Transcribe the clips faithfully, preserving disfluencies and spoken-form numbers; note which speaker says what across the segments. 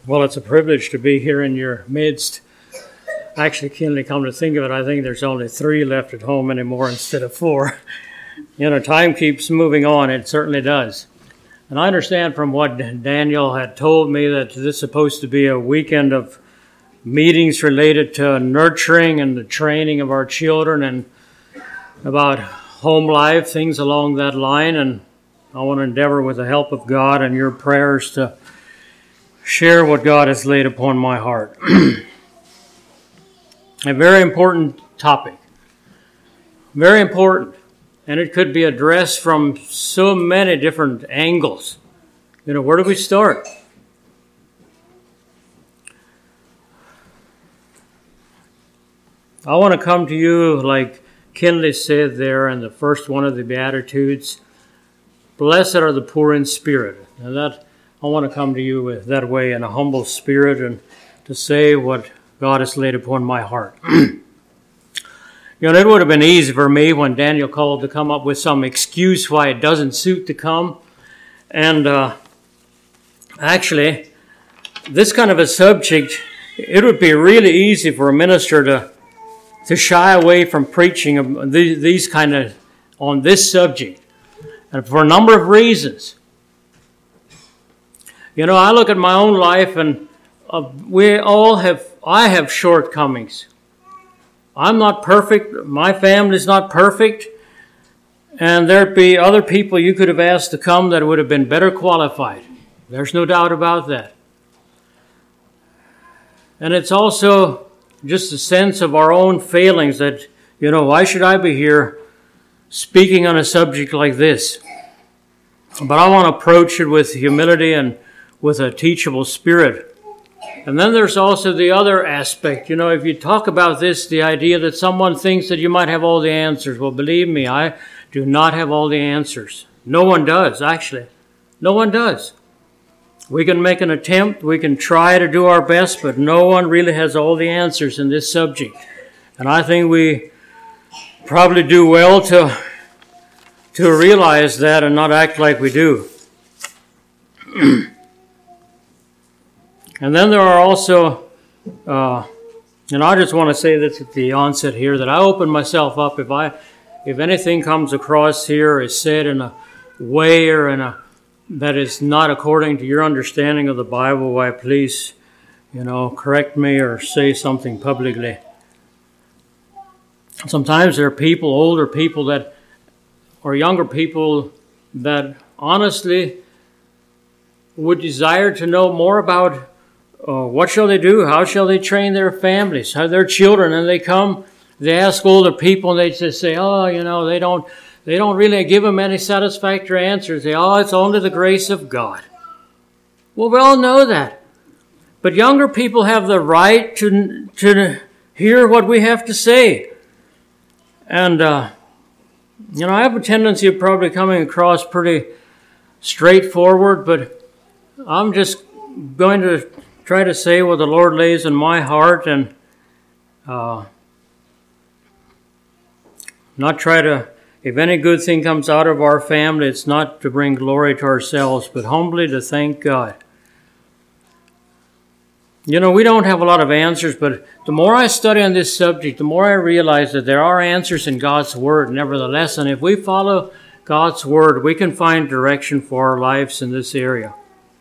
Speaker 1: Well, it's a privilege to be here in your midst. Actually, Kinley, come to think of it, I think there's only three left at home anymore instead of four. You know, time keeps moving on. It certainly does. And I understand from what Daniel had told me that this is supposed to be a weekend of meetings related to nurturing and the training of our children and about home life, things along that line. And I want to endeavor with the help of God and your prayers to share what God has laid upon my heart. A very important topic. Very important. And it could be addressed from so many different angles. You know, where do we start? I want to come to you like Kinley said there in the first one of the Beatitudes. Blessed are the poor in spirit. And that I want to come to you with that way in a humble spirit and to say what God has laid upon my heart. You know, it would have been easy for me when Daniel called to come up with some excuse why it doesn't suit to come. And uh, actually, this kind of a subject, it would be really easy for a minister to to shy away from preaching these, these kind of on this subject, and for a number of reasons. You know, I look at my own life, and uh, we all have. I have shortcomings. I'm not perfect. My family's not perfect. And there'd be other people you could have asked to come that would have been better qualified. There's no doubt about that. And it's also just a sense of our own failings that, you know, why should I be here speaking on a subject like this? But I want to approach it with humility and with a teachable spirit. And then there's also the other aspect. You know, if you talk about this, the idea that someone thinks that you might have all the answers. Well, believe me, I do not have all the answers. No one does, actually. No one does. We can make an attempt. We can try to do our best, but no one really has all the answers in this subject. And I think we probably do well to, to realize that and not act like we do. And then there are also, uh, and I just want to say this at the onset here, that I open myself up. If I, if anything comes across here is said in a way or in a that is not according to your understanding of the Bible, why please, you know, correct me or say something publicly. Sometimes there are people, older people that, or younger people that honestly would desire to know more about Uh, what shall they do? How shall they train their families, how their children? And they come, they ask older people, and they just say, "Oh, you know, they don't, they don't really give them any satisfactory answers. They, oh, it's only the grace of God." Well, we all know that, but younger people have the right to to hear what we have to say. And uh, you know, I have a tendency of probably coming across pretty straightforward, but I'm just going to try to say what the Lord lays in my heart and uh, not try to, if any good thing comes out of our family, it's not to bring glory to ourselves, but humbly to thank God. You know, we don't have a lot of answers, but the more I study on this subject, the more I realize that there are answers in God's Word, nevertheless. And if we follow God's Word, we can find direction for our lives in this area.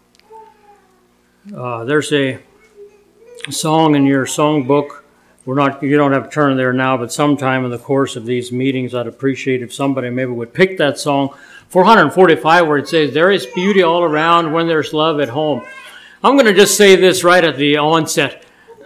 Speaker 1: Uh, there's a song in your songbook. We're not, you don't have to turn there now, but sometime in the course of these meetings, I'd appreciate if somebody maybe would pick that song, four forty-five, where it says, "There is beauty all around when there's love at home." I'm going to just say this right at the onset.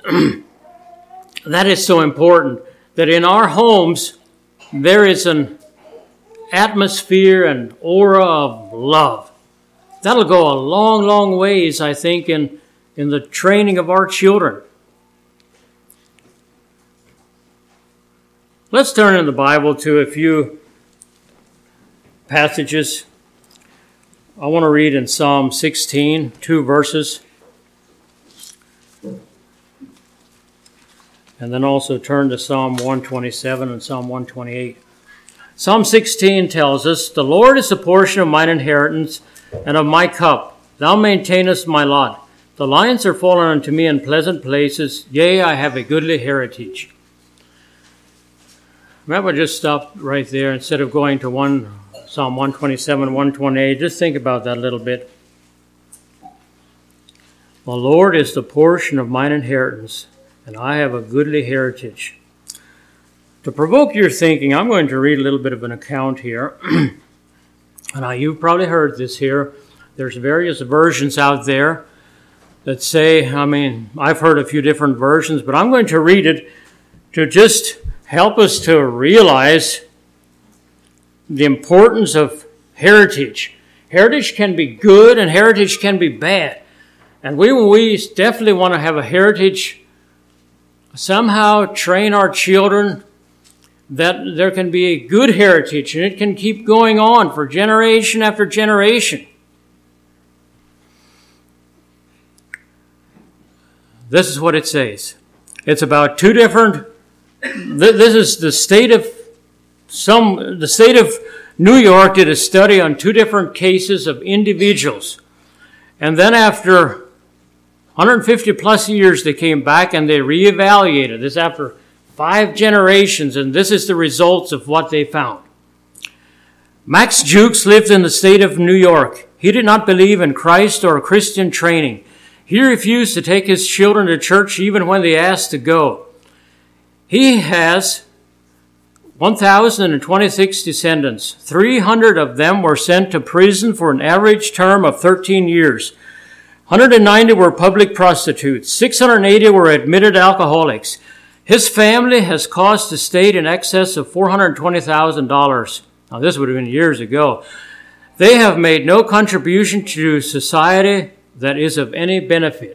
Speaker 1: That is so important, that in our homes, there is an atmosphere and aura of love. That'll go a long, long ways, I think, in, in the training of our children. Let's turn in the Bible to a few passages. I want to read in Psalm sixteen, two verses. And then also turn to Psalm one twenty-seven and Psalm one twenty-eight. Psalm sixteen tells us, "The Lord is the portion of mine inheritance and of my cup. Thou maintainest my lot. The lines are fallen unto me in pleasant places. Yea, I have a goodly heritage. Maybe I'll just stop right there instead of going to one Psalm one twenty-seven, one twenty-eight. Just think about that a little bit. The Lord is the portion of mine inheritance, and I have a goodly heritage. To provoke your thinking, I'm going to read a little bit of an account here. Now, you've probably heard this here. There's various versions out there that say, I mean, I've heard a few different versions, but I'm going to read it to just help us to realize the importance of heritage. Heritage can be good and heritage can be bad. And we, we definitely want to have a heritage, somehow train our children that there can be a good heritage and it can keep going on for generation after generation. This is what it says. It's about two different, this is the state of some, the state of New York did a study on two different cases of individuals. And then after one hundred fifty plus years, they came back and they reevaluated this after five generations, and this is the results of what they found. Max Jukes lived in the state of New York. He did not believe in Christ or Christian training. He refused to take his children to church even when they asked to go. He has one thousand twenty-six descendants. three hundred of them were sent to prison for an average term of thirteen years. one hundred ninety were public prostitutes. six hundred eighty were admitted alcoholics. His family has cost the state in excess of four hundred twenty thousand dollars. Now, this would have been years ago. They have made no contribution to society that is of any benefit.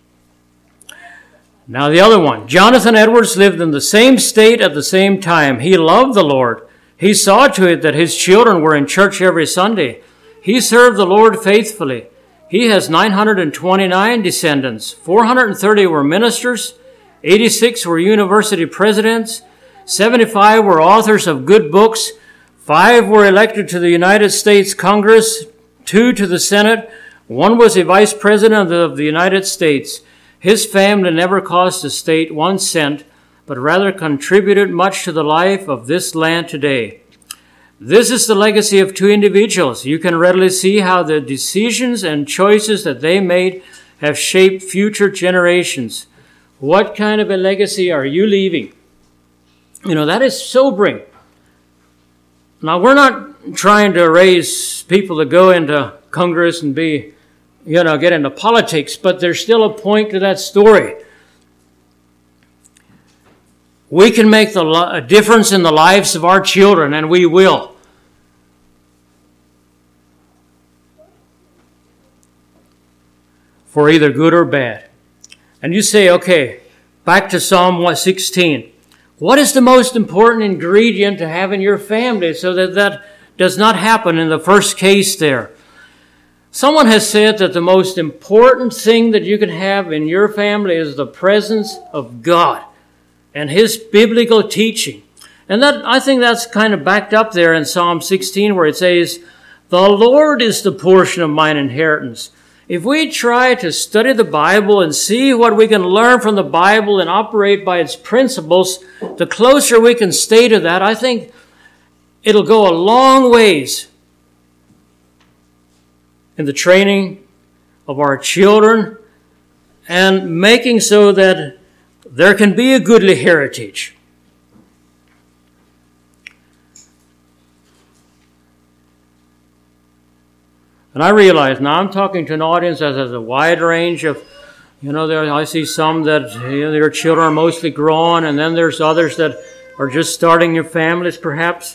Speaker 1: Now, the other one. Jonathan Edwards lived in the same state at the same time. He loved the Lord. He saw to it that his children were in church every Sunday. He served the Lord faithfully. He has nine hundred twenty-nine descendants. four hundred thirty were ministers. eighty-six were university presidents. seventy-five were authors of good books. Five were elected to the United States Congress. Two to the Senate. One was a vice president of the United States. His family never cost the state one cent, but rather contributed much to the life of this land today. This is the legacy of two individuals. You can readily see how the decisions and choices that they made have shaped future generations. What kind of a legacy are you leaving? You know, that is sobering. Now, we're not trying to raise people to go into Congress and be, you know, get into politics, but there's still a point to that story. We can make the, a difference in the lives of our children, and we will. For either good or bad. And you say, okay, back to Psalm one sixteen. What is the most important ingredient to have in your family so that that does not happen in the first case there? Someone has said that the most important thing that you can have in your family is the presence of God and His biblical teaching. And that, I think that's kind of backed up there in Psalm sixteen where it says, the Lord is the portion of mine inheritance. If we try to study the Bible and see what we can learn from the Bible and operate by its principles, the closer we can stay to that, I think it'll go a long ways in the training of our children and making so that there can be a goodly heritage. And I realize now I'm talking to an audience that has a wide range of, you know, there I see some that, you know, their children are mostly grown, and then there's others that are just starting their families perhaps.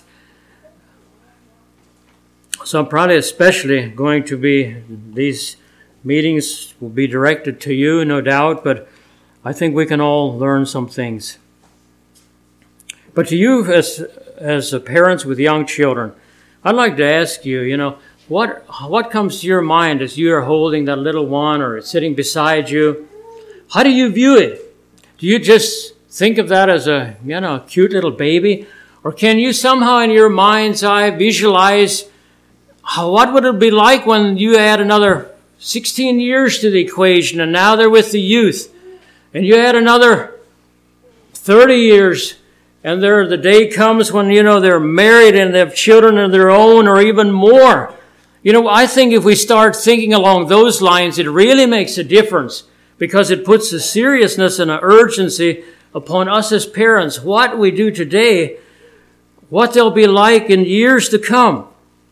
Speaker 1: So I'm probably especially going to be, these meetings will be directed to you, no doubt, but I think we can all learn some things. But to you as, as parents with young children, I'd like to ask you, you know, What what comes to your mind as you are holding that little one or sitting beside you? How do you view it? Do you just think of that as a, you know, cute little baby? Or can you somehow in your mind's eye visualize how, what would it be like when you add another sixteen years to the equation, and now they're with the youth. And you add another thirty years, and there the day comes when, you know, they're married and they have children of their own or even more. You know, I think if we start thinking along those lines, it really makes a difference, because it puts a seriousness and an urgency upon us as parents. What we do today, what they'll be like in years to come.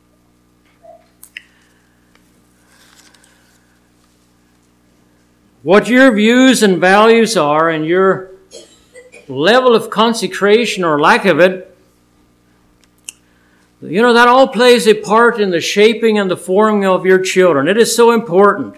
Speaker 1: What your views and values are and your level of consecration or lack of it, you know, that all plays a part in the shaping and the forming of your children. It is so important.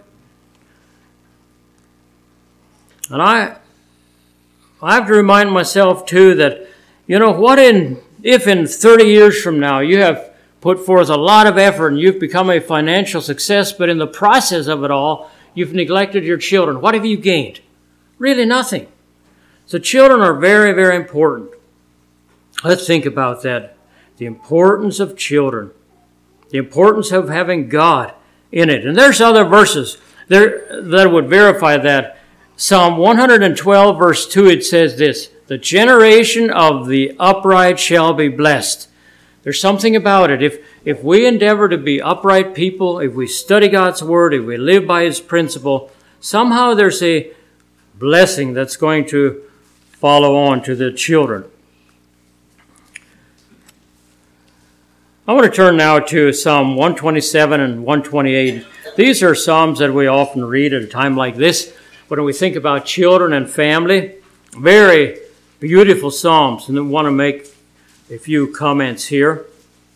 Speaker 1: And I, I have to remind myself too that, you know, what in if in thirty years from now you have put forth a lot of effort and you've become a financial success, but in the process of it all, you've neglected your children. What have you gained? Really nothing. So children are very, very important. Let's think about that. The importance of children. The importance of having God in it. And there's other verses there that would verify that. Psalm one hundred twelve verse two, it says this: the generation of the upright shall be blessed. There's something about it. If if we endeavor to be upright people, if we study God's word, if we live by his principle, somehow there's a blessing that's going to follow on to the children. I want to turn now to Psalm one twenty-seven and one twenty-eight. These are Psalms that we often read at a time like this when we think about children and family. Very beautiful Psalms, and I want to make a few comments here.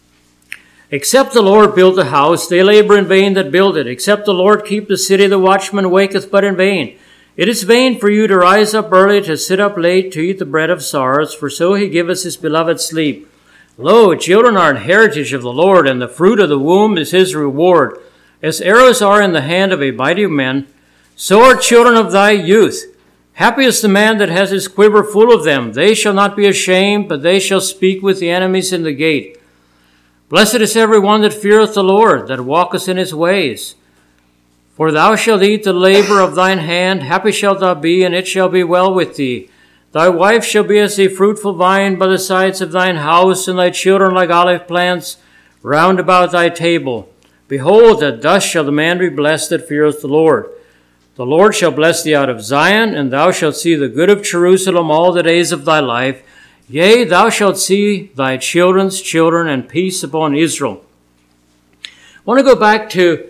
Speaker 1: Except the Lord build the house, they labor in vain that build it. Except the Lord keep the city, the watchman waketh but in vain. It is vain for you to rise up early, to sit up late, to eat the bread of sorrows, for so he giveth his beloved sleep. Lo, children are an heritage of the Lord, and the fruit of the womb is his reward. As arrows are in the hand of a mighty man, so are children of thy youth. Happy is the man that has his quiver full of them. They shall not be ashamed, but they shall speak with the enemies in the gate. Blessed is every one that feareth the Lord, that walketh in his ways. For thou shalt eat the labor of thine hand. Happy shalt thou be, and it shall be well with thee. Thy wife shall be as a fruitful vine by the sides of thine house, and thy children like olive plants round about thy table. Behold, that thus shall the man be blessed that feareth the Lord. The Lord shall bless thee out of Zion, and thou shalt see the good of Jerusalem all the days of thy life. Yea, thou shalt see thy children's children, and peace upon Israel. I want to go back to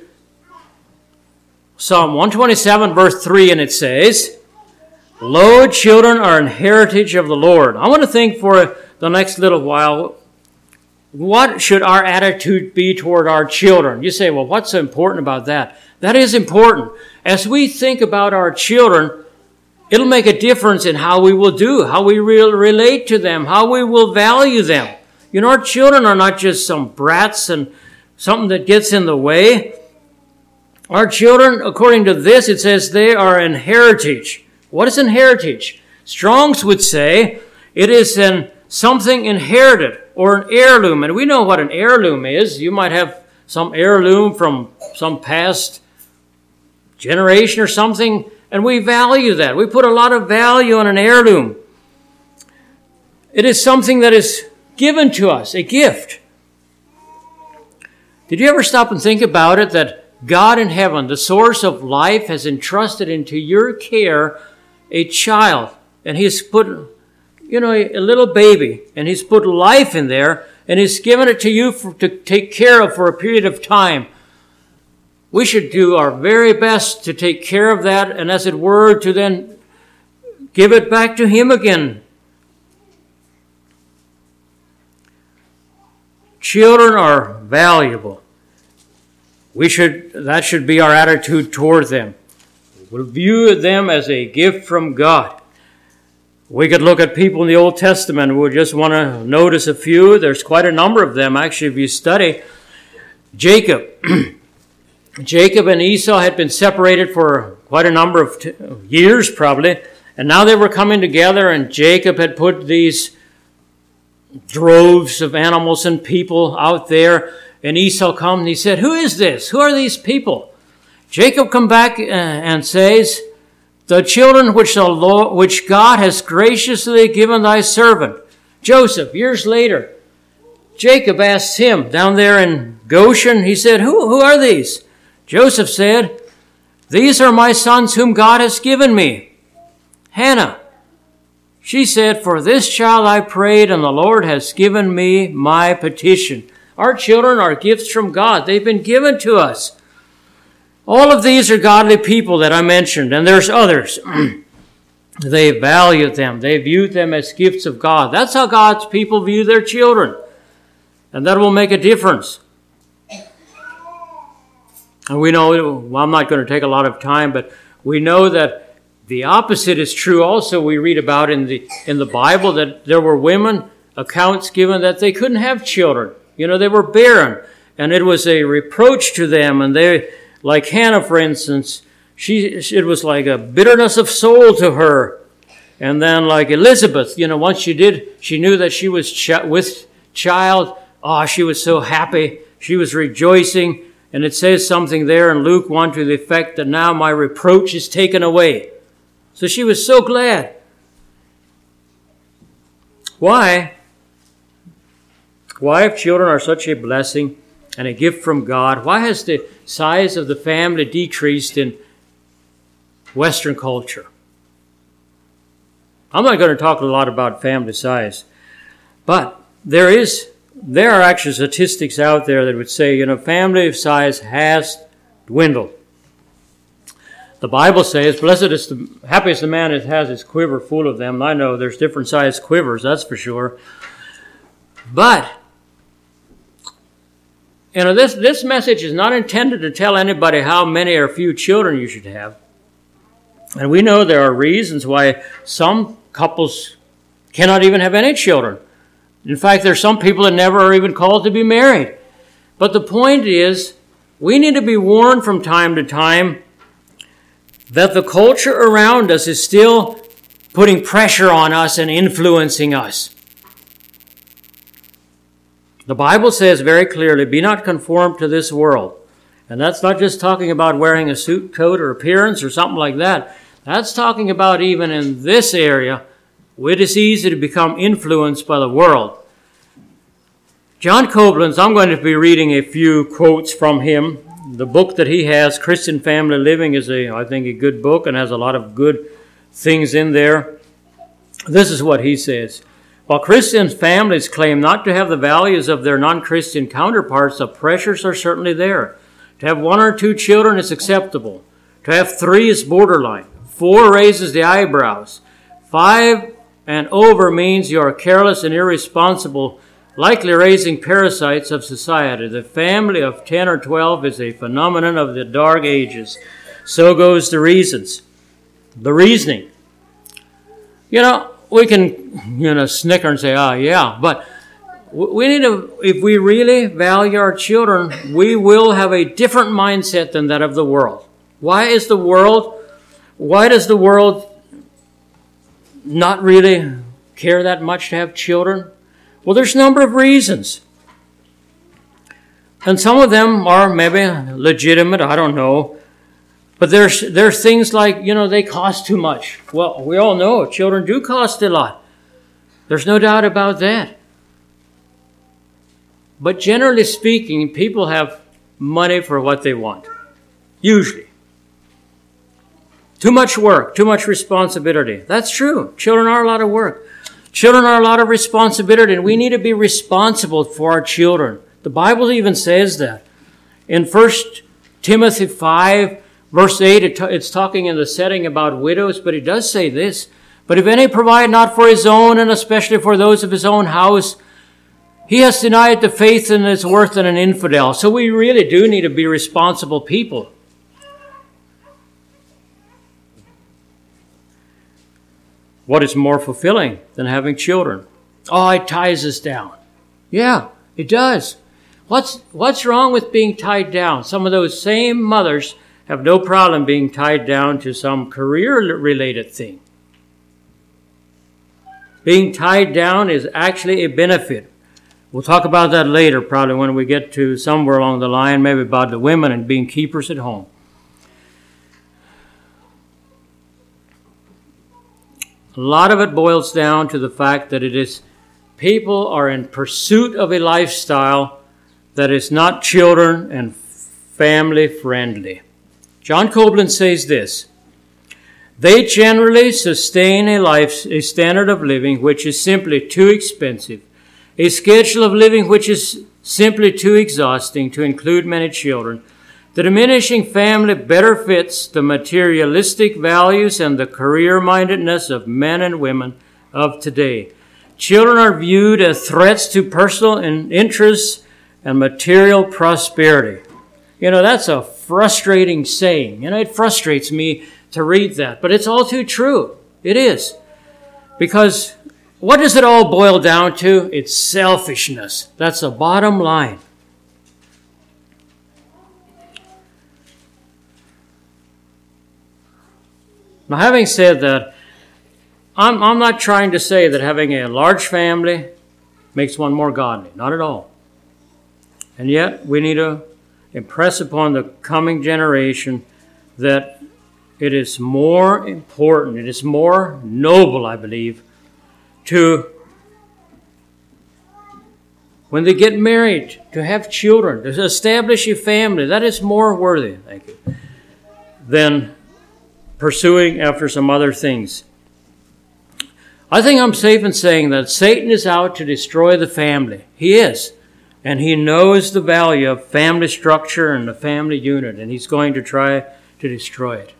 Speaker 1: Psalm one twenty-seven, verse three, and it says, Lo, children are an heritage of the Lord. I want to think for the next little while, what should our attitude be toward our children? You say, well, what's so important about that? That is important. As we think about our children, it'll make a difference in how we will do, how we will relate to them, how we will value them. You know, our children are not just some brats and something that gets in the way. Our children, according to this, it says they are an heritage. What is an heritage? Strong's would say it is an something inherited or an heirloom. And we know what an heirloom is. You might have some heirloom from some past generation or something, and we value that. We put a lot of value on an heirloom. It is something that is given to us, a gift. Did you ever stop and think about it, that God in heaven, the source of life, has entrusted into your care a child, and he's put, you know, a, a little baby, and he's put life in there, and he's given it to you for, to take care of for a period of time. We should do our very best to take care of that, and as it were, to then give it back to him again. Children are valuable. We should, that should be our attitude toward them. We'll view them as a gift from God. We could look at people in the Old Testament. We just want to notice a few. There's quite a number of them, actually, if you study. Jacob. Jacob and Esau had been separated for quite a number of t- years, probably. And now they were coming together, and Jacob had put these droves of animals and people out there. And Esau comes and he said, who is this? Who are these people? Jacob come back and says, the children which the Lord, which God has graciously given thy servant. Joseph, years later, Jacob asked him down there in Goshen, he said, who, who are these? Joseph said, these are my sons whom God has given me. Hannah, she said, for this child I prayed, and the Lord has given me my petition. Our children are gifts from God. They've been given to us. All of these are godly people that I mentioned, and there's others. They valued them. They viewed them as gifts of God. That's how God's people view their children. And that will make a difference. And we know, well, I'm not going to take a lot of time, but we know that the opposite is true also. We read about in the in the Bible that there were women, accounts given that they couldn't have children. You know, they were barren. And it was a reproach to them. And they, like Hannah, for instance, she it was like a bitterness of soul to her. And then like Elizabeth, you know, once she did, she knew that she was ch- with child. Oh, she was so happy. She was rejoicing. And it says something there in Luke one to the effect that now my reproach is taken away. So she was so glad. Why? Why, if children are such a blessing and a gift from God, why has the size of the family decreased in Western culture? I'm not going to talk a lot about family size, but there is there are actually statistics out there that would say, you know, family size has dwindled. The Bible says, blessed is the, happy is the man that has his quiver full of them. I know there's different sized quivers, that's for sure. But, you know, this, this message is not intended to tell anybody how many or few children you should have. And we know there are reasons why some couples cannot even have any children. In fact, there's some people that never are even called to be married. But the point is, we need to be warned from time to time that the culture around us is still putting pressure on us and influencing us. The Bible says very clearly, be not conformed to this world. And that's not just talking about wearing a suit, coat, or appearance or something like that. That's talking about even in this area, it is easy to become influenced by the world. John Koblenz, I'm going to be reading a few quotes from him. The book that he has, Christian Family Living, is, a, I think, a good book and has a lot of good things in there. This is what he says. While Christian families claim not to have the values of their non-Christian counterparts, the pressures are certainly there. To have one or two children is acceptable. To have three is borderline. Four raises the eyebrows. Five and over means you are careless and irresponsible, likely raising parasites of society. The family of ten or twelve is a phenomenon of the dark ages. So goes the reasons. The reasoning. You know, we can, you know, snicker and say, oh, yeah, but we need to, if we really value our children, we will have a different mindset than that of the world. Why is the world, why does the world not really care that much to have children? Well, there's a number of reasons. And some of them are maybe legitimate, I don't know. But there's there's things like, you know, they cost too much. Well, we all know children do cost a lot. There's no doubt about that. But generally speaking, people have money for what they want. Usually. Too much work, too much responsibility. That's true. Children are a lot of work. Children are a lot of responsibility, and we need to be responsible for our children. The Bible even says that. In First Timothy five, verse eight, it t- it's talking in the setting about widows, but it does say this. But if any provide not for his own, and especially for those of his own house, he has denied the faith and is worse than an infidel. So we really do need to be responsible people. What is more fulfilling than having children? Oh, it ties us down. Yeah, it does. What's what's wrong with being tied down? Some of those same mothers have no problem being tied down to some career-related thing. Being tied down is actually a benefit. We'll talk about that later, probably when we get to somewhere along the line, maybe about the women and being keepers at home. A lot of it boils down to the fact that it is people are in pursuit of a lifestyle that is not children and family friendly. John Copeland says this: they generally sustain a life, a standard of living which is simply too expensive, a schedule of living which is simply too exhausting to include many children. The diminishing family better fits the materialistic values and the career-mindedness of men and women of today. Children are viewed as threats to personal interests and material prosperity. You know, that's a frustrating saying. You know, it frustrates me to read that, but it's all too true. It is. Because what does it all boil down to? It's selfishness. That's the bottom line. Now, having said that, I'm, I'm not trying to say that having a large family makes one more godly. Not at all. And yet, we need to impress upon the coming generation that it is more important, it is more noble, I believe, to, when they get married, to have children, to establish a family. That is more worthy, thank you, than pursuing after some other things. I think I'm safe in saying that Satan is out to destroy the family. He is. And he knows the value of family structure and the family unit, and he's going to try to destroy it.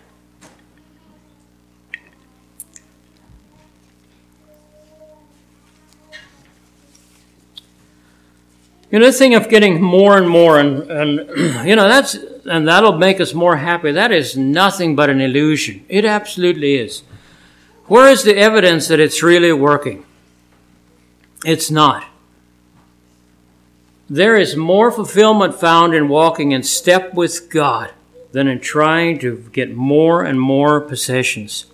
Speaker 1: You know, the thing of getting more and more, and, and you know, that's, and that'll make us more happy, that is nothing but an illusion. It absolutely is. Where is the evidence that it's really working? It's not. There is more fulfillment found in walking in step with God than in trying to get more and more possessions.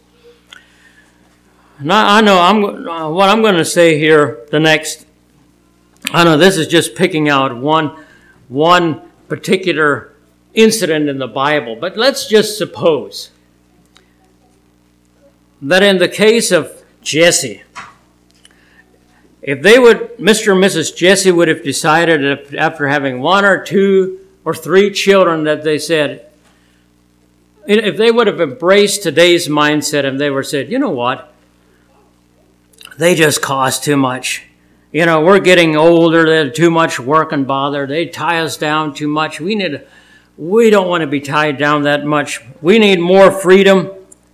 Speaker 1: Now, I know I'm, what I'm going to say here the next, I know this is just picking out one, one particular incident in the Bible, but let's just suppose that in the case of Jesse, if they would, Mister and Missus Jesse would have decided that after having one or two or three children that they said, if they would have embraced today's mindset and they were said, you know what, they just cost too much. You know, we're getting older, there's too much work and bother, they tie us down too much. We need, we don't want to be tied down that much. We need more freedom.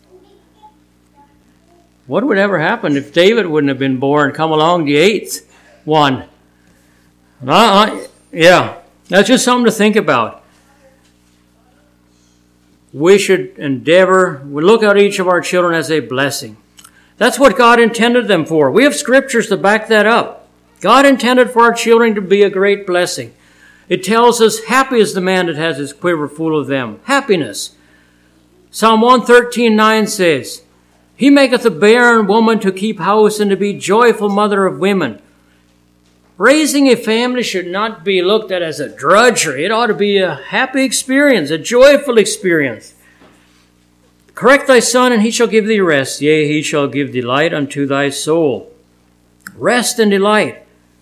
Speaker 1: What would ever happen if David wouldn't have been born, come along the eighth one? Uh, yeah, that's just something to think about. We should endeavor, we look at each of our children as a blessing. That's what God intended them for. We have scriptures to back that up. God intended for our children to be a great blessing. It tells us, happy is the man that has his quiver full of them. Happiness. Psalm one thirteen nine says, he maketh a barren woman to keep house and to be joyful mother of women. Raising a family should not be looked at as a drudgery. It ought to be a happy experience, a joyful experience. Correct thy son, and he shall give thee rest. Yea, he shall give delight unto thy soul. Rest and delight.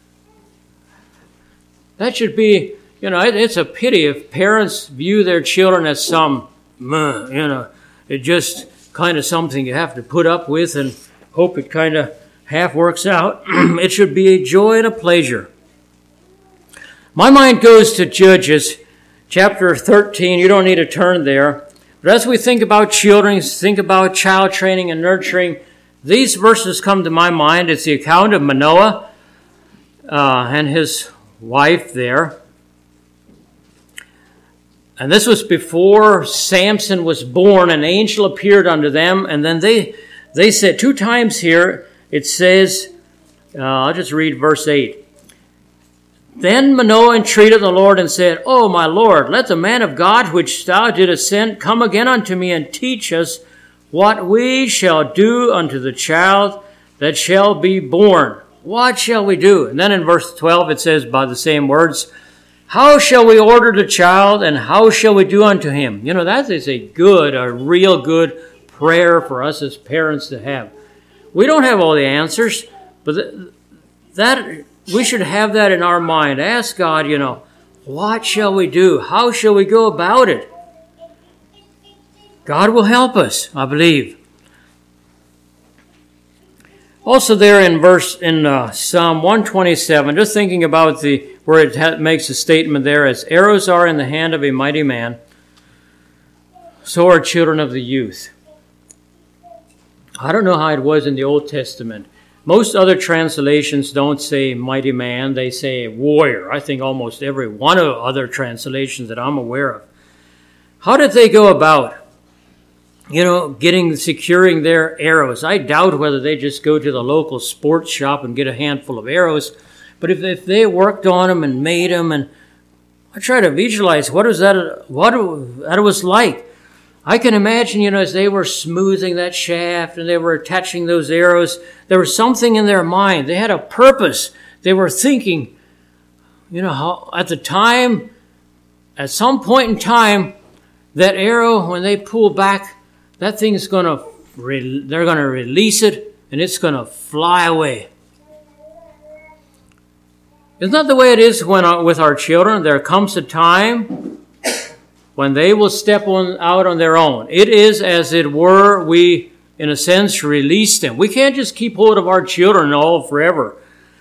Speaker 1: That should be, you know, it's a pity if parents view their children as some, you know, it just kind of something you have to put up with and hope it kind of half works out. It should be a joy and a pleasure. My mind goes to Judges chapter thirteen. You don't need to turn there. But as we think about children, think about child training and nurturing, these verses come to my mind. It's the account of Manoah uh, and his wife there. And this was before Samson was born. An angel appeared unto them. And then they they said, two times here, it says, uh, I'll just read verse eight. Then Manoah entreated the Lord and said, O my Lord, let the man of God which thou didst send come again unto me and teach us what we shall do unto the child that shall be born. What shall we do? And then in verse twelve it says by the same words, how shall we order the child, and how shall we do unto him? You know, that is a good, a real good prayer for us as parents to have. We don't have all the answers, but that we should have that in our mind. Ask God, you know, what shall we do? How shall we go about it? God will help us, I believe. Also there in verse in uh, Psalm one twenty-seven, just thinking about the where it ha- makes a statement there, as arrows are in the hand of a mighty man, so are children of the youth. I don't know how it was in the Old Testament. Most other translations don't say mighty man, they say warrior. I think almost every one of other translations that I'm aware of. How did they go about, you know, getting, securing their arrows? I doubt whether they just go to the local sports shop and get a handful of arrows. But if, if they worked on them and made them, and I try to visualize what was that, what that was like. I can imagine, you know, as they were smoothing that shaft and they were attaching those arrows, there was something in their mind. They had a purpose. They were thinking, you know, how at the time, at some point in time, that arrow, when they pull back, that thing's going to, they're going to release it and it's going to fly away. Isn't that the way it is when with our children? There comes a time when they will step on, out on their own. It is as it were, we, in a sense, release them. We can't just keep hold of our children all forever.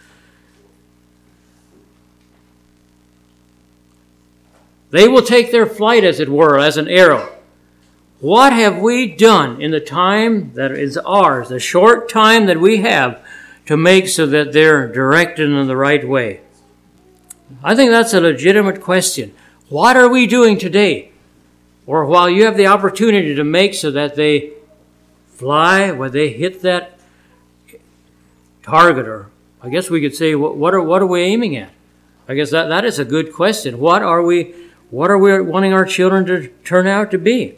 Speaker 1: They will take their flight, as it were, as an arrow. What have we done in the time that is ours, the short time that we have, to make so that they're directed in the right way? I think that's a legitimate question. What are we doing today? Or while you have the opportunity to make so that they fly, where they hit that target, or I guess we could say, what are what are we aiming at? I guess that, that is a good question. What are we what are we wanting our children to turn out to be?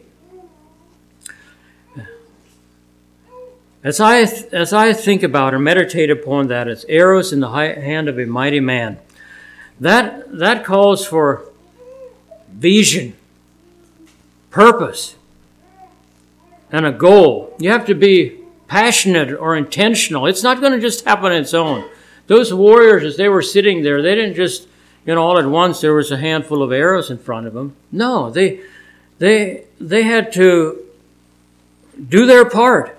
Speaker 1: As I as I think about or meditate upon that, as arrows in the hand of a mighty man, that that calls for vision, purpose, and a goal. You have to be passionate or intentional. It's not going to just happen on its own. Those warriors, as they were sitting there, they didn't just, you know, all at once there was a handful of arrows in front of them. No, they they they had to do their part.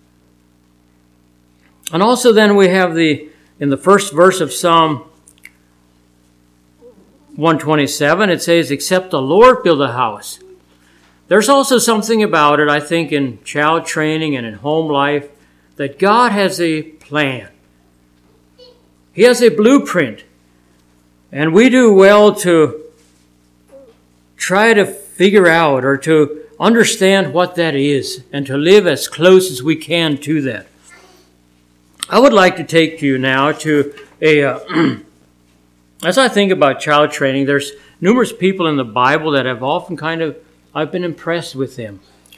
Speaker 1: And also then we have the, in the first verse of Psalm one twenty-seven, it says, except the Lord build a house. There's also something about it, I think, in child training and in home life, that God has a plan. He has a blueprint. And we do well to try to figure out or to understand what that is and to live as close as we can to that. I would like to take you now to a... Uh, As I think about child training, there's numerous people in the Bible that have often kind of, I've been impressed with them.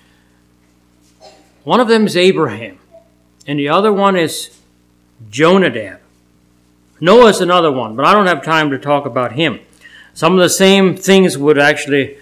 Speaker 1: One of them is Abraham, and the other one is Jonadab. Noah's another one, but I don't have time to talk about him. Some of the same things would actually,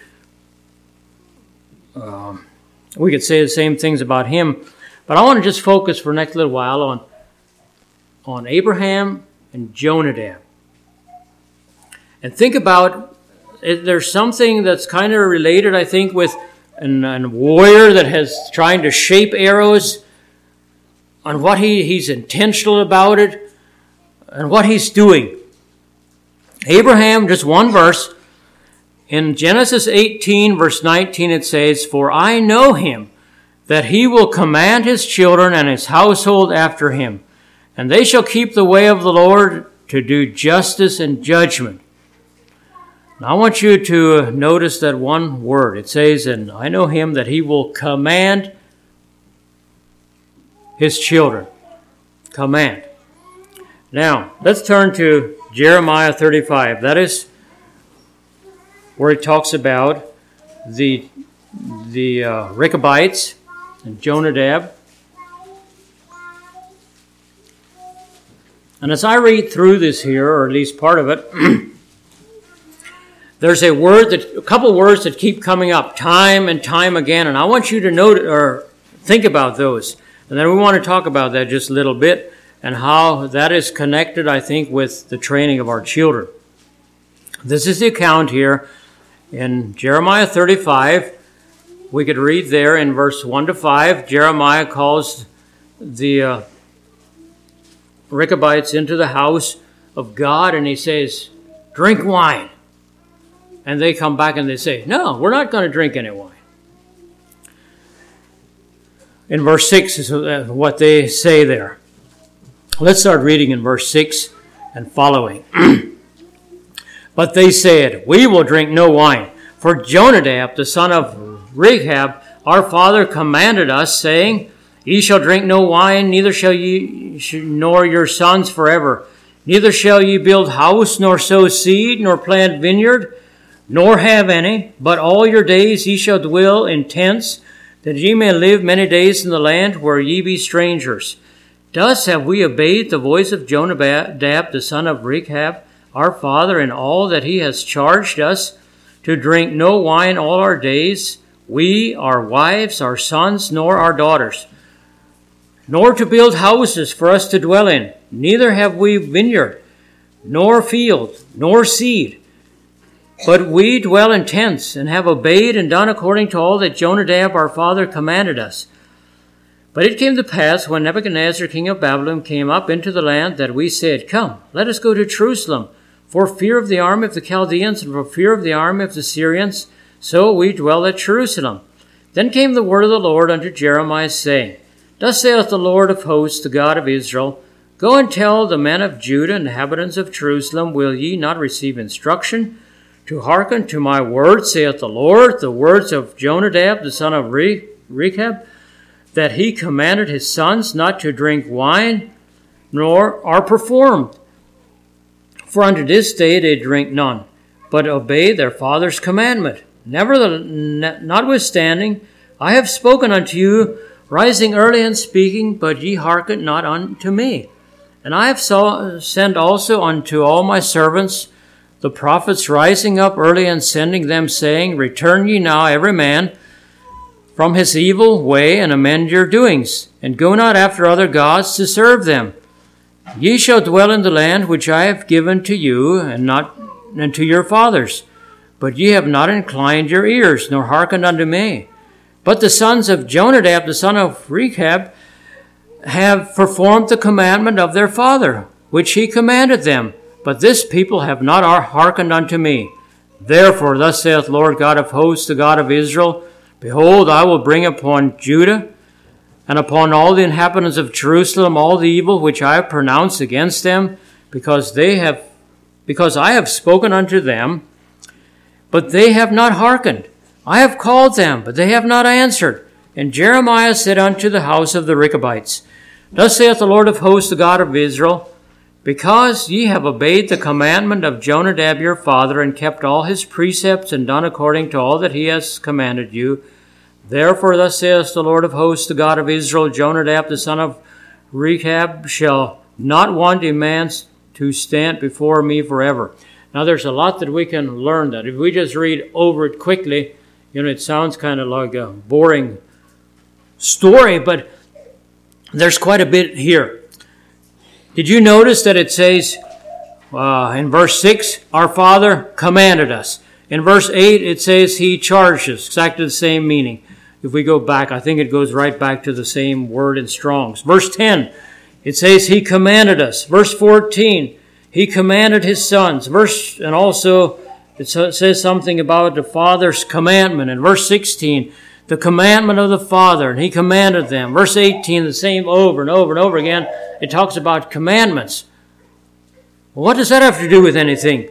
Speaker 1: um, we could say the same things about him, but I want to just focus for the next little while on, on Abraham and Jonadab. And think about, there's something that's kind of related, I think, with an, a warrior that has trying to shape arrows, on what he, he's intentional about it, and what he's doing. Abraham, just one verse, in Genesis eighteen, verse nineteen, it says, for I know him, that he will command his children and his household after him, and they shall keep the way of the Lord to do justice and judgment. Now, I want you to notice that one word. It says, and I know him that he will command his children. Command. Now, let's turn to Jeremiah thirty-five. That is where it talks about the, the uh, Rechabites and Jonadab. And as I read through this here, or at least part of it, there's a word that, a couple words that keep coming up time and time again, and I want you to note or think about those. And then we want to talk about that just a little bit and how that is connected, I think, with the training of our children. This is the account here in Jeremiah thirty-five. We could read there in verse one to five. Jeremiah calls the uh, Rechabites into the house of God, and he says, drink wine. And they come back and they say, no, we're not going to drink any wine. In verse six is what they say there. Let's start reading in verse six and following. But they said, we will drink no wine, for Jonadab, the son of Rechab, our father, commanded us, saying, ye shall drink no wine, neither shall ye, nor your sons forever. Neither shall ye build house, nor sow seed, nor plant vineyard, nor have any, but all your days ye shall dwell in tents, that ye may live many days in the land where ye be strangers. Thus have we obeyed the voice of Jonadab, the son of Rechab, our father, in all that he has charged us, to drink no wine all our days, we, our wives, our sons, nor our daughters, nor to build houses for us to dwell in. Neither have we vineyard, nor field, nor seed. But we dwell in tents, and have obeyed and done according to all that Jonadab our father commanded us. But it came to pass, when Nebuchadnezzar king of Babylon came up into the land, that we said, come, let us go to Jerusalem, for fear of the army of the Chaldeans, and for fear of the army of the Syrians. So we dwell at Jerusalem. Then came the word of the Lord unto Jeremiah, saying, thus saith the Lord of hosts, the God of Israel, go and tell the men of Judah and inhabitants of Jerusalem, will ye not receive instruction to hearken to my words, saith the Lord, the words of Jonadab, the son of Re- Rechab, that he commanded his sons not to drink wine, nor are performed. For unto this day they drink none, but obey their father's commandment. Nevertheless, notwithstanding, I have spoken unto you, rising early and speaking, but ye hearken not unto me. And I have so, sent also unto all my servants, the prophets, rising up early and sending them, saying, return ye now every man from his evil way, and amend your doings, and go not after other gods to serve them. Ye shall dwell in the land which I have given to you, and not and to your fathers. But ye have not inclined your ears, nor hearkened unto me. But the sons of Jonadab, the son of Rechab, have performed the commandment of their father, which he commanded them. But this people have not hearkened unto me. Therefore, thus saith Lord God of hosts, the God of Israel, behold, I will bring upon Judah and upon all the inhabitants of Jerusalem all the evil which I have pronounced against them, because they have, because I have spoken unto them, but they have not hearkened. I have called them, but they have not answered. And Jeremiah said unto the house of the Rechabites, thus saith the Lord of hosts, the God of Israel, because ye have obeyed the commandment of Jonadab your father, and kept all his precepts, and done according to all that he has commanded you, therefore thus saith the Lord of hosts, the God of Israel, Jonadab the son of Rechab shall not want a man to stand before me forever. Now there's a lot that we can learn that. If we just read over it quickly, you know, it sounds kind of like a boring story, but there's quite a bit here. Did you notice that it says uh, in verse six, our Father commanded us. In verse eight, it says he charged us, exactly the same meaning. If we go back, I think it goes right back to the same word in Strong's. Verse ten, it says he commanded us. Verse fourteen, he commanded his sons. Verse, and also it says something about the Father's commandment. In verse sixteen, the commandment of the Father, and he commanded them. Verse eighteen, the same over and over and over again. It talks about commandments. Well, what does that have to do with anything?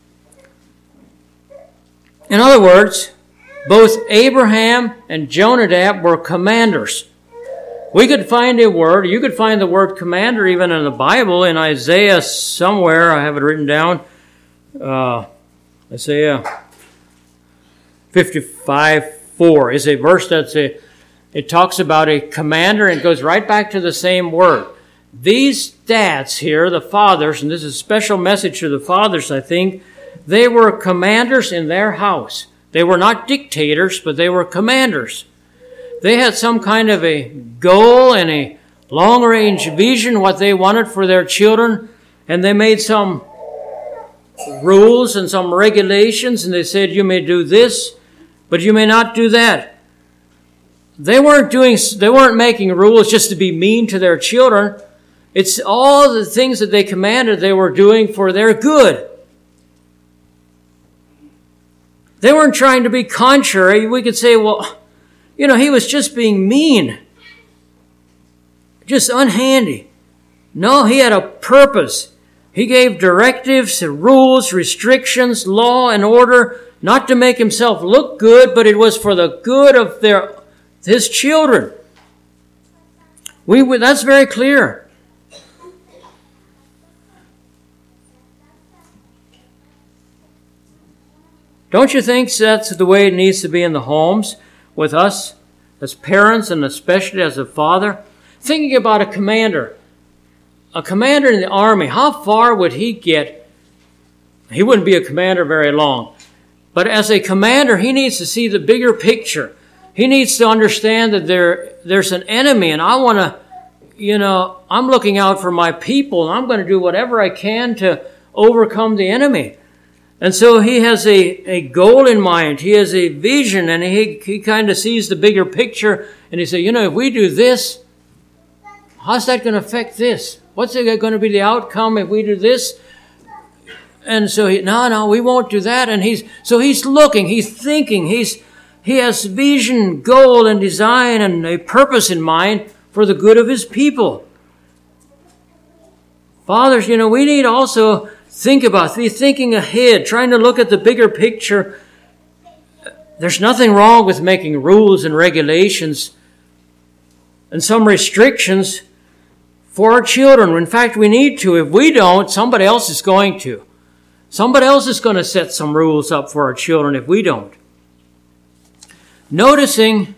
Speaker 1: In other words, both Abraham and Jonadab were commanders. We could find a word, you could find the word commander even in the Bible, in Isaiah somewhere. I have it written down. Uh, Isaiah fifty-five four is a verse that's a, it talks about a commander, and it goes right back to the same word. These dads here, the fathers, and this is a special message to the fathers, I think, they were commanders in their house. They were not dictators, but they were commanders. They had some kind of a goal and a long-range vision, what they wanted for their children, and they made some rules and some regulations, and they said, you may do this, but you may not do that. They weren't doing, they weren't making rules just to be mean to their children. It's all the things that they commanded they were doing for their good. They weren't trying to be contrary. We could say, well, you know, he was just being mean. Just unhandy. No, he had a purpose. He gave directives, rules, restrictions, law, and order, not to make himself look good, but it was for the good of their his children. We that's very clear. Don't you think that's the way it needs to be in the homes with us as parents and especially as a father? Thinking about a commander. A commander in the army, how far would he get? He wouldn't be a commander very long. But as a commander, he needs to see the bigger picture. He needs to understand that there, there's an enemy, and I want to, you know, I'm looking out for my people, and I'm going to do whatever I can to overcome the enemy. And so he has a, a goal in mind. He has a vision, and he, he kind of sees the bigger picture, and he says, you know, if we do this, how's that going to affect this? What's going to be the outcome if we do this? And so he, no, no, we won't do that. And he's, so he's looking, he's thinking, he's, he has vision, goal, and design, and a purpose in mind for the good of his people. Fathers, you know, we need also think about, be thinking ahead, trying to look at the bigger picture. There's nothing wrong with making rules and regulations and some restrictions for our children. In fact, we need to. If we don't, somebody else is going to. Somebody else is going to set some rules up for our children if we don't. Noticing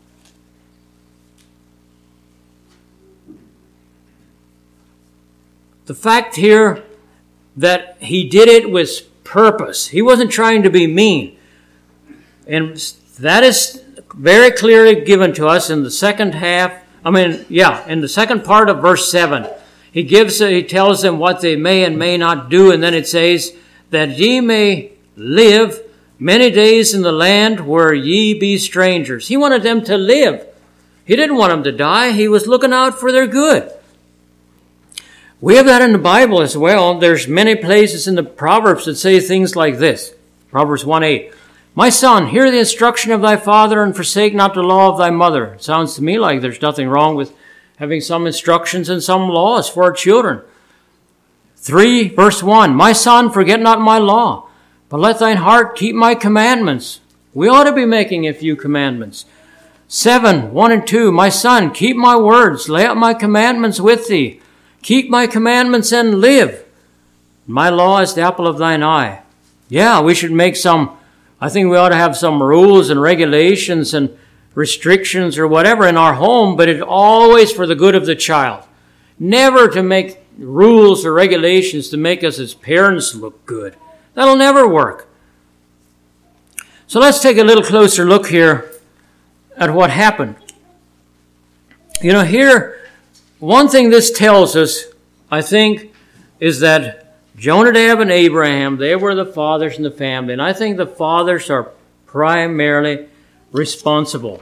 Speaker 1: the fact here that he did it with purpose. He wasn't trying to be mean. And that is very clearly given to us in the second half. I mean, yeah, in the second part of verse seven, he gives, he tells them what they may and may not do, and then it says that ye may live many days in the land where ye be strangers. He wanted them to live. He didn't want them to die. He was looking out for their good. We have that in the Bible as well. There's many places in the Proverbs that say things like this. Proverbs one eight. My son, hear the instruction of thy father and forsake not the law of thy mother. It sounds to me like there's nothing wrong with having some instructions and some laws for our children. three, verse one, my son, forget not my law, but let thine heart keep my commandments. We ought to be making a few commandments. seven, one and two, my son, keep my words, lay up my commandments with thee. Keep my commandments and live. My law is the apple of thine eye. Yeah, we should make some, I think we ought to have some rules and regulations and restrictions or whatever in our home, but it's always for the good of the child. Never to make rules or regulations to make us as parents look good. That'll never work. So let's take a little closer look here at what happened. You know, here, one thing this tells us, I think, is that Jonadab and Abraham, they were the fathers in the family, and I think the fathers are primarily responsible.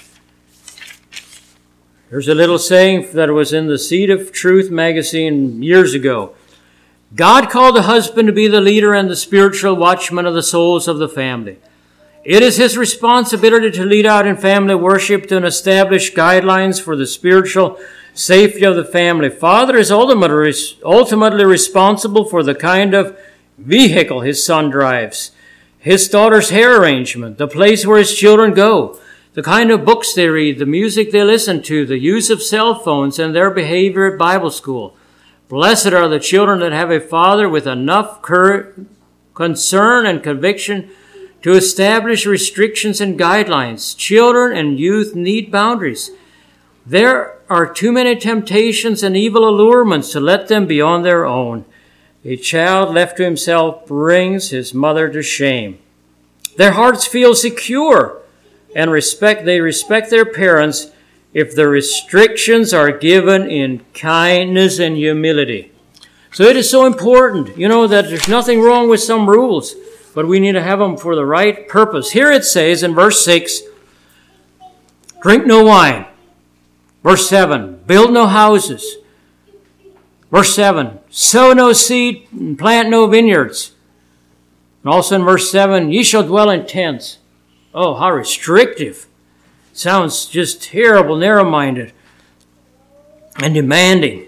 Speaker 1: There's a little saying that was in the Seed of Truth magazine years ago. God called the husband to be the leader and the spiritual watchman of the souls of the family. It is his responsibility to lead out in family worship, to establish guidelines for the spiritual safety of the family. Father is ultimately, ultimately responsible for the kind of vehicle his son drives, his daughter's hair arrangement, the place where his children go, the kind of books they read, the music they listen to, the use of cell phones, and their behavior at Bible school. Blessed are the children that have a father with enough cur- concern and conviction to establish restrictions and guidelines. Children and youth need boundaries. There are too many temptations and evil allurements to let them be on their own. A child left to himself brings his mother to shame. Their hearts feel secure and respect they respect their parents if the restrictions are given in kindness and humility. So it is so important, you know, that there's nothing wrong with some rules, but we need to have them for the right purpose. Here it says in verse six, drink no wine. Verse seven, build no houses. Verse seven, sow no seed and plant no vineyards. And also in verse seven, ye shall dwell in tents. Oh, how restrictive. Sounds just terrible, narrow-minded, and demanding.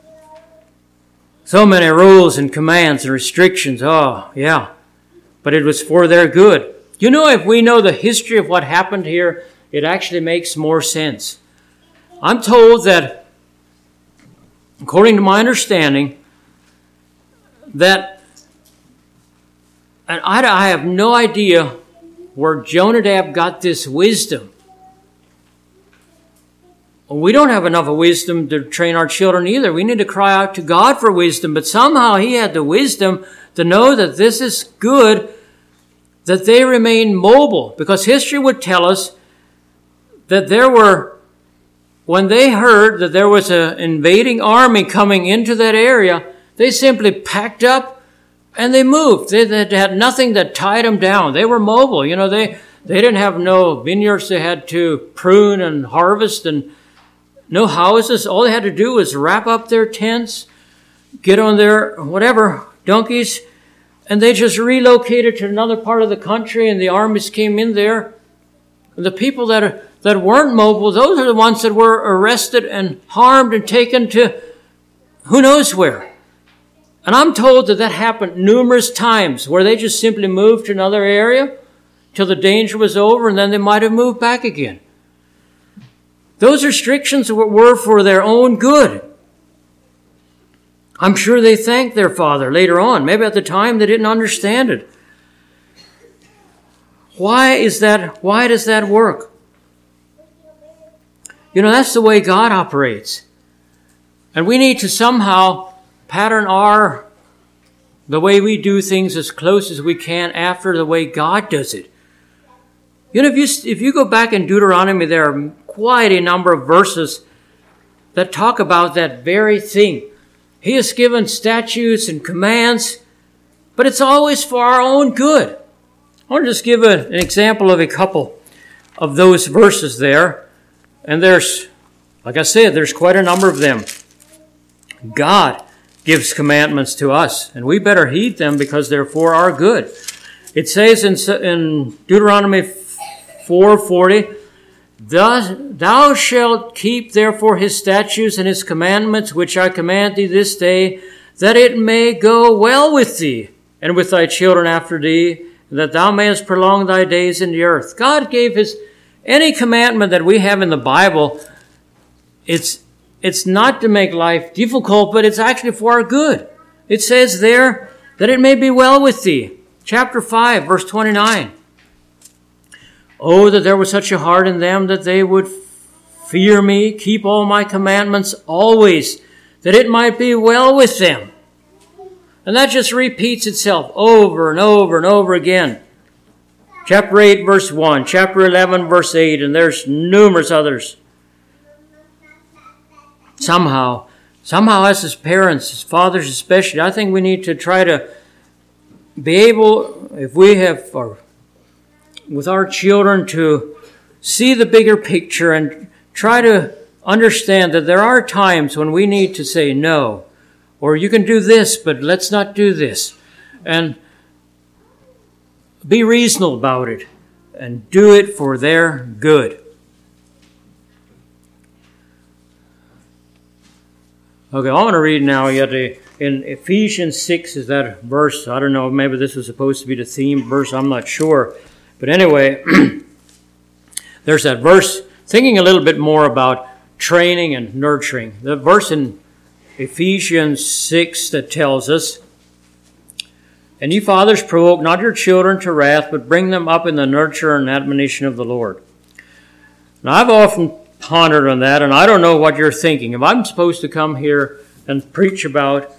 Speaker 1: So many rules and commands and restrictions. Oh, yeah. But it was for their good. You know, if we know the history of what happened here, it actually makes more sense. I'm told that, according to my understanding, that, and I, I have no idea where Jonadab got this wisdom. We don't have enough of wisdom to train our children either. We need to cry out to God for wisdom. But somehow he had the wisdom to know that this is good, that they remain mobile. Because history would tell us that there were, when they heard that there was an invading army coming into that area, they simply packed up and they moved. They, they had nothing that tied them down. They were mobile. You know, they, they didn't have no vineyards they had to prune and harvest, and no houses. All they had to do was wrap up their tents, get on their, whatever, donkeys, and they just relocated to another part of the country, and the armies came in there. And the people that are, that weren't mobile, those are the ones that were arrested and harmed and taken to who knows where. And I'm told that that happened numerous times, where they just simply moved to another area till the danger was over, and then they might have moved back again. Those restrictions were for their own good. I'm sure they thanked their father later on. Maybe at the time they didn't understand it. Why is that? Why does that work? You know, that's the way God operates. And we need to somehow pattern our, the way we do things as close as we can after the way God does it. You know, if you, if you go back in Deuteronomy, there are quite a number of verses that talk about that very thing. He has given statutes and commands, but it's always for our own good. I want to just give a, an example of a couple of those verses there. And there's, like I said, there's quite a number of them. God gives commandments to us, and we better heed them because they're for our good. It says in, in Deuteronomy four forty, Thus, thou shalt keep therefore his statutes and his commandments, which I command thee this day, that it may go well with thee and with thy children after thee, and that thou mayest prolong thy days in the earth. God gave his, any commandment that we have in the Bible, it's, it's not to make life difficult, but it's actually for our good. It says there that it may be well with thee. Chapter five, verse twenty-nine. Oh, that there was such a heart in them that they would fear me, keep all my commandments always, that it might be well with them. And that just repeats itself over and over and over again. Chapter eight, verse one, chapter eleven, verse eight, and there's numerous others. Somehow, somehow as his parents, as fathers especially, I think we need to try to be able, if we have, or with our children, to see the bigger picture and try to understand that there are times when we need to say no, or you can do this, but let's not do this, and be reasonable about it and do it for their good. Okay, I want to read now yet a, in Ephesians six is that verse. I don't know, maybe this was supposed to be the theme verse, I'm not sure. But anyway, there's that verse, thinking a little bit more about training and nurturing. The verse in Ephesians six that tells us, And ye fathers, provoke not your children to wrath, but bring them up in the nurture and admonition of the Lord. Now, I've often pondered on that, and I don't know what you're thinking. If I'm supposed to come here and preach about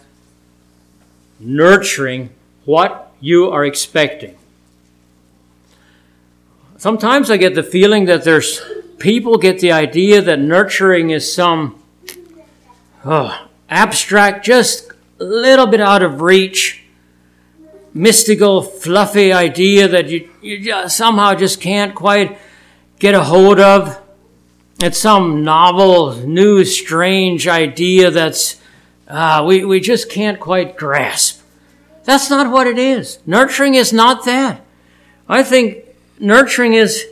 Speaker 1: nurturing, what you are expecting. sometimes I get the feeling that there's people get the idea that nurturing is some oh, abstract, just a little bit out of reach, mystical, fluffy idea that you, you just somehow just can't quite get a hold of. It's some novel, new, strange idea that's uh, we, we just can't quite grasp. That's not what it is. Nurturing is not that. I think nurturing is,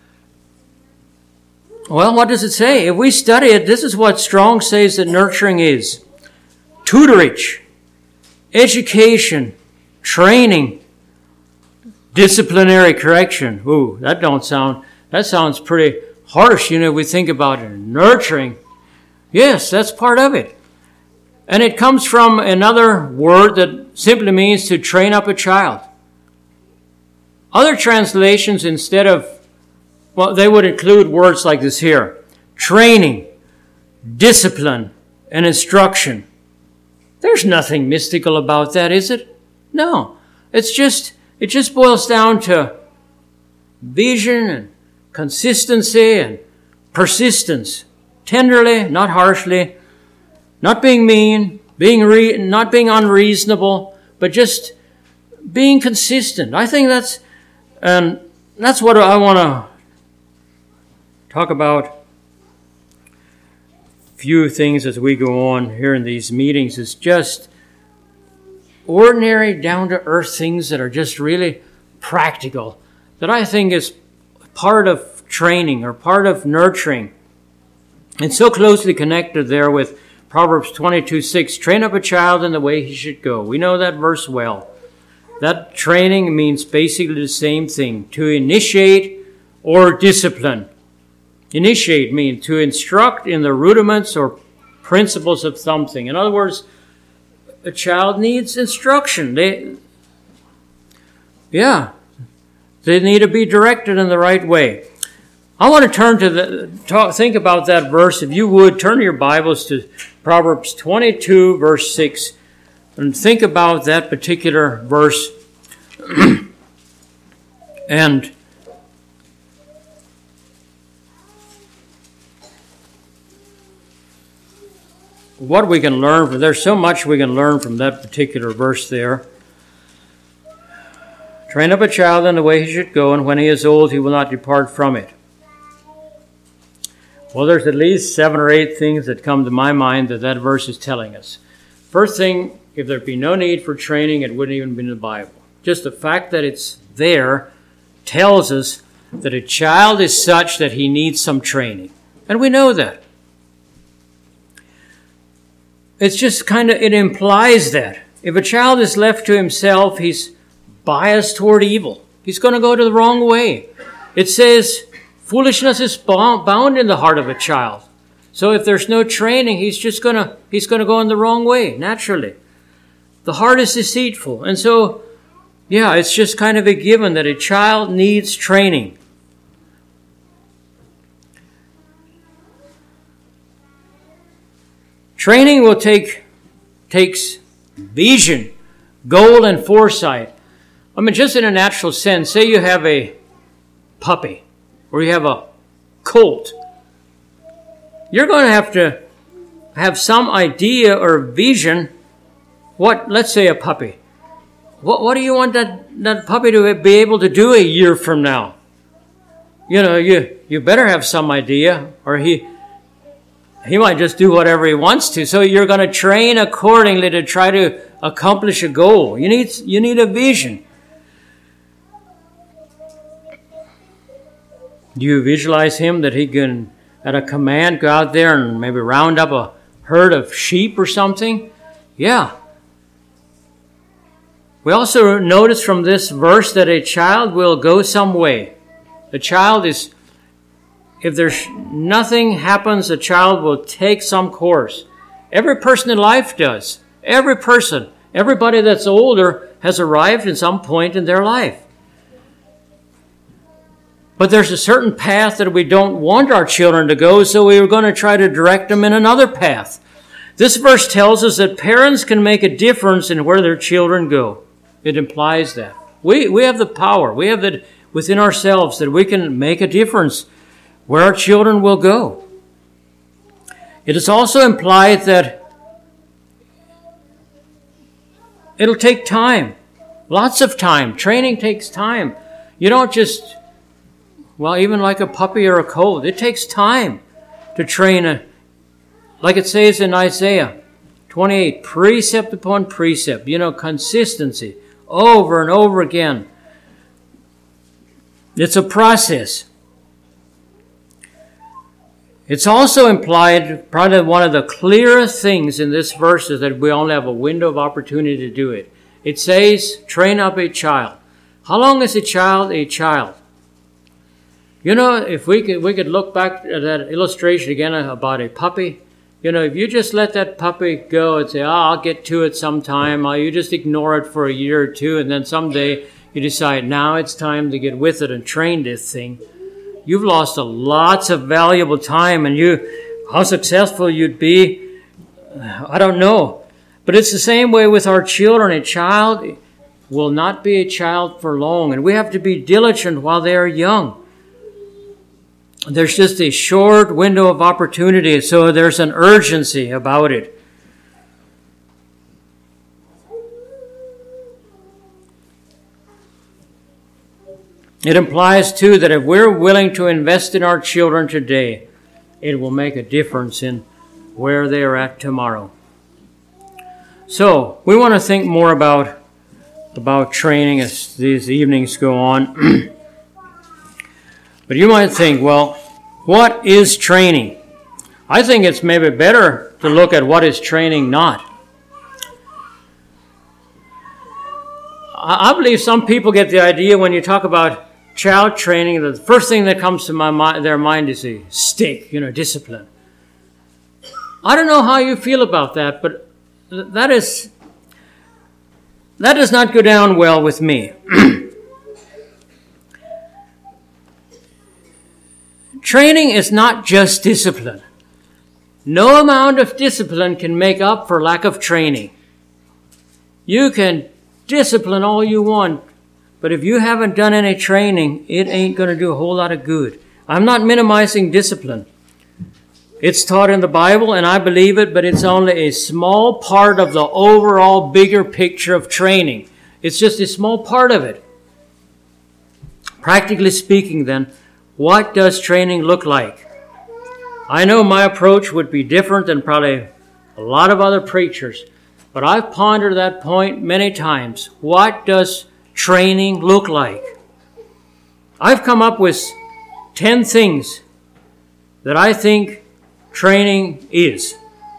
Speaker 1: well, what does it say? If we study it, this is what Strong says that nurturing is. Tutorage, education, training, disciplinary correction. Ooh, that don't sound, that sounds pretty harsh, you know, if we think about it. Nurturing. Yes, that's part of it. And it comes from another word that simply means to train up a child. Other translations, instead of, well, they would include words like this here. Training, discipline, and instruction. There's nothing mystical about that, is it? No. It's just, it just boils down to vision and consistency and persistence. Tenderly, not harshly, not being mean, being re- not being unreasonable, but just being consistent. I think that's, and that's what I want to talk about. A few things as we go on here in these meetings is just ordinary, down-to-earth things that are just really practical, that I think is part of training or part of nurturing. It's so closely connected there with Proverbs twenty-two six, train up a child in the way he should go. We know that verse well. That training means basically the same thing, to initiate or discipline. Initiate means to instruct in the rudiments or principles of something. In other words, a child needs instruction. They, yeah, they need to be directed in the right way. I want to turn to the, talk, think about that verse. If you would, turn your Bibles to Proverbs twenty-two, verse six, and think about that particular verse. And what we can learn from, there's so much we can learn from that particular verse there. Train up a child in the way he should go, and when he is old, he will not depart from it. Well, there's at least seven or eight things that come to my mind that that verse is telling us. First thing, if there'd be no need for training, it wouldn't even be in the Bible. Just the fact that it's there tells us that a child is such that he needs some training. And we know that. It's just kind of, it implies that. If a child is left to himself, he's biased toward evil. He's going to go to the wrong way. It says, foolishness is bound in the heart of a child. So if there's no training, he's just going to, he's going to go in the wrong way, naturally. The heart is deceitful. And so, yeah, it's just kind of a given that a child needs training. Training will take, takes vision, goal, and foresight. I mean, just in a natural sense, say you have a puppy or you have a colt. You're going to have to have some idea or vision. What, let's say a puppy. What, what do you want that, that puppy to be able to do a year from now? You know, you, you better have some idea, or he, he might just do whatever he wants to. So you're going to train accordingly to try to accomplish a goal. You need, you need a vision. Do you visualize him that he can, at a command, go out there and maybe round up a herd of sheep or something? Yeah. We also notice from this verse that a child will go some way. A child is, if there's nothing happens, a child will take some course. Every person in life does. Every person, everybody that's older has arrived at some point in their life. But there's a certain path that we don't want our children to go, so we're going to try to direct them in another path. This verse tells us that parents can make a difference in where their children go. It implies that. We we have the power. We have the within ourselves that we can make a difference where our children will go. It is also implied that it'll take time, lots of time. Training takes time. You don't just, well, even like a puppy or a colt, it takes time to train a, like it says in Isaiah twenty-eight, precept upon precept, you know, consistency, over and over again. It's a process. It's also implied, probably one of the clearest things in this verse is that we only have a window of opportunity to do it. It says, train up a child. How long is a child a child? You know, if we could we could look back at that illustration again about a puppy. You know, if you just let that puppy go and say, oh, I'll get to it sometime, or you just ignore it for a year or two, and then someday you decide, now it's time to get with it and train this thing, you've lost a lots of valuable time, and you, how successful you'd be, I don't know. But it's the same way with our children. A child will not be a child for long, and we have to be diligent while they are young. There's just a short window of opportunity, so there's an urgency about it. It implies, too, that if we're willing to invest in our children today, it will make a difference in where they are at tomorrow. So, we want to think more about, about training as these evenings go on. But you might think, well, what is training? I think it's maybe better to look at what is training not. I believe some people get the idea when you talk about child training, that the first thing that comes to my mind, their mind is a stick, you know, discipline. I don't know how you feel about that, but that is that does not go down well with me. Training is not just discipline. No amount of discipline can make up for lack of training. You can discipline all you want, but if you haven't done any training, it ain't going to do a whole lot of good. I'm not minimizing discipline. It's taught in the Bible, and I believe it, but it's only a small part of the overall bigger picture of training. It's just a small part of it. Practically speaking, then, what does training look like? I know my approach would be different than probably a lot of other preachers, but I've pondered that point many times. What does training look like? I've come up with ten things that I think training is.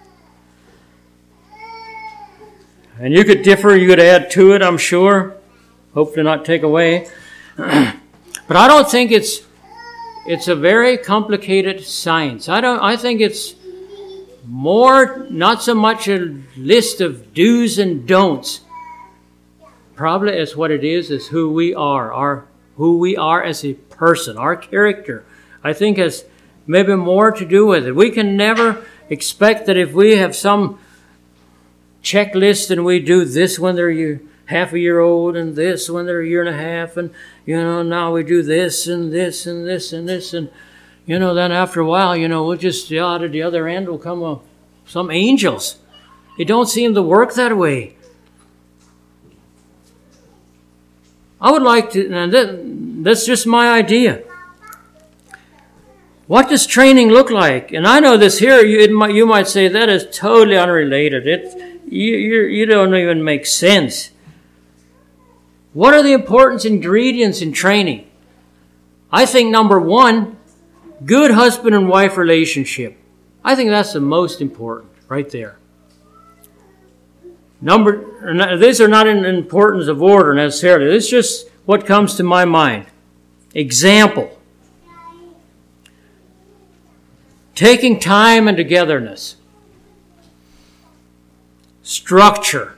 Speaker 1: And you could differ, you could add to it, I'm sure. Hopefully not take away. But I don't think it's it's a very complicated science. I don't I think it's more, not so much a list of do's and don'ts. Probably as what it is is who we are, our who we are as a person, our character. I think has maybe more to do with it. We can never expect that if we have some checklist and we do this when they're year, half a year old and this when they're a year and a half, and you know, now we do this and this and this and this, and you know, then after a while, you know, we'll just out of the other end will come uh, some angels. It don't seem to work that way. I would like to, and that, that's just my idea. What does training look like? And I know this here, you, it might, you might say that is totally unrelated. It, you, you, you don't even make sense. What are the important ingredients in training? I think number one, good husband and wife relationship. I think that's the most important right there. Number, these are not in importance of order necessarily. This is just what comes to my mind. Example. Taking time and togetherness. Structure.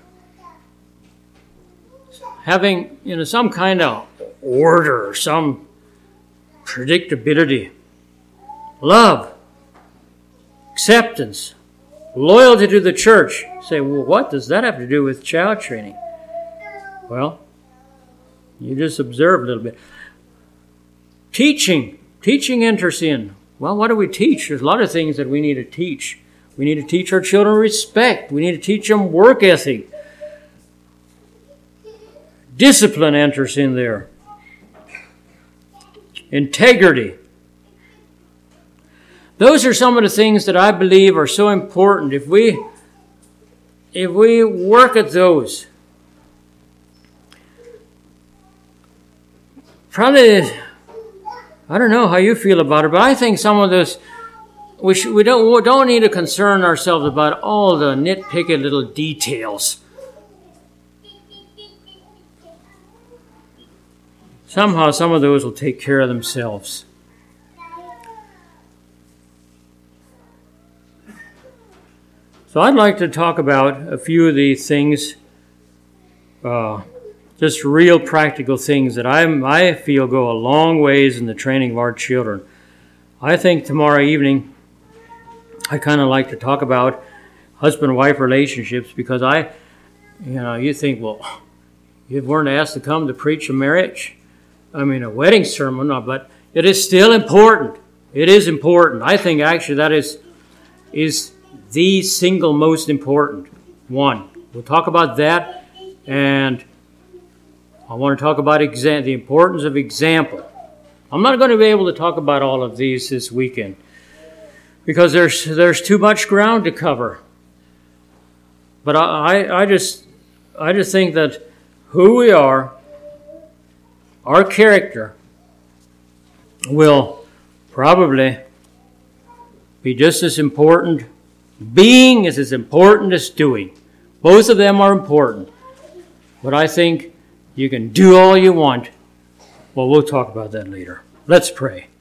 Speaker 1: Having, you know, some kind of order, some predictability. Love. Acceptance. Loyalty to the church. You say, well, what does that have to do with child training? Well, you just observe a little bit. Teaching. Teaching enters in. Well, what do we teach? There's a lot of things that we need to teach. We need to teach our children respect. We need to teach them work ethic. Discipline enters in there. Integrity. Those are some of the things that I believe are so important. If we, if we work at those, probably, I don't know how you feel about it, but I think some of this, we, should, we, don't, we don't need to concern ourselves about all the nitpicky little details. Somehow some of those will take care of themselves. So I'd like to talk about a few of these things, uh, just real practical things that I'm, I feel go a long ways in the training of our children. I think tomorrow evening I kind of like to talk about husband-wife relationships because I, you know, you think, well, you weren't asked to come to preach a marriage, I mean a wedding sermon, but it is still important. It is important. I think actually that is is the single most important one. We'll talk about that, and I want to talk about exam- the importance of example. I'm not going to be able to talk about all of these this weekend because there's there's too much ground to cover. But I, I, I just I just think that who we are, our character, will probably be just as important. Being is as important as doing. Both of them are important. But I think you can do all you want. Well, we'll talk about that later. Let's pray.